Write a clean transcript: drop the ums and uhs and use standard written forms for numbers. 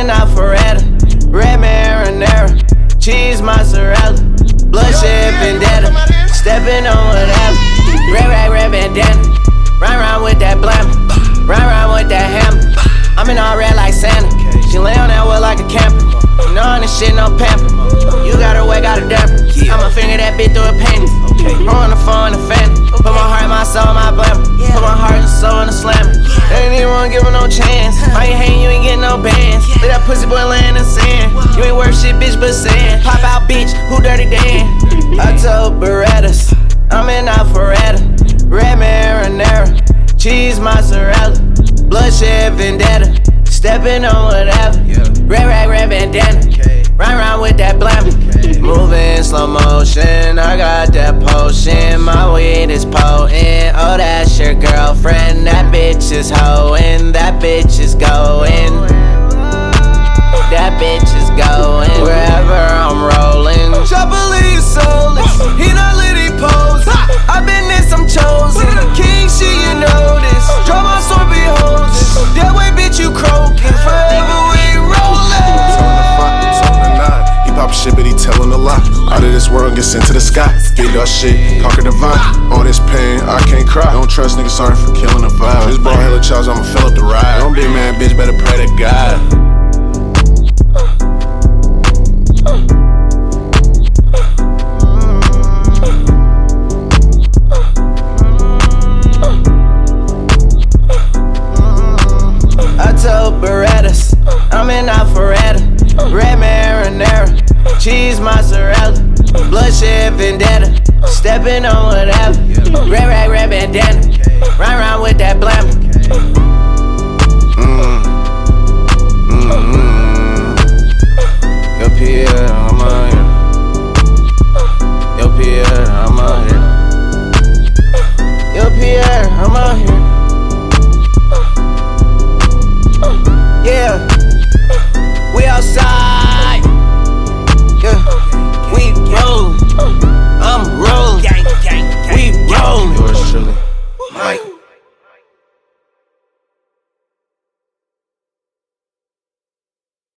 in Alpharetta, red marinara, cheese mozzarella, bloodshed vendetta, stepping on whatever. Red bandana, run around with that blammer, run around with that hammer. I'm in all red like Santa, she lay on that wood like a camper. You know this shit no pamper, you got her way, got her damper. I'ma finger that bitch through a penny, on the phone, the fan. Put my heart, my soul, my blammer. Put my heart and soul in the slammer. They ain't even wanna give her no chance. Why you hating, you ain't getting no bands. Let that pussy boy lay in the sand. You ain't worth shit, bitch, but sand. Pop out, bitch, who dirty Dan? I told Berettas, I'm in Alpharetta, red marinara, cheese mozzarella, bloodshed vendetta, stepping on whatever. Red bandana, run around with that blammer. Moving in slow motion, I got that potion. My weed is potent. Oh, that's your girlfriend. That bitch is hoeing. That bitch is going. That bitch is going wherever I'm rolling. Chopper leaves soulless. He not lit, he posing. I been this, I'm chosen. King shit, you know this. Draw my sword, behold this. That way, bitch, you croaking. Forever we rolling. Pop shit, but he tellin' a lot. Out of this world and get sent to the sky. Big dog shit, conquer divine. All this pain, I can't cry. Don't trust niggas, sorry for killing the vibe. This ball hella charge, I'ma fill up the ride. Don't be mad, bitch, better pray to God. I told Berettas, I'm in Alpharetta, red marinara, cheese mozzarella, bloodshed vendetta, stepping on whatever. Red bandana, run around with that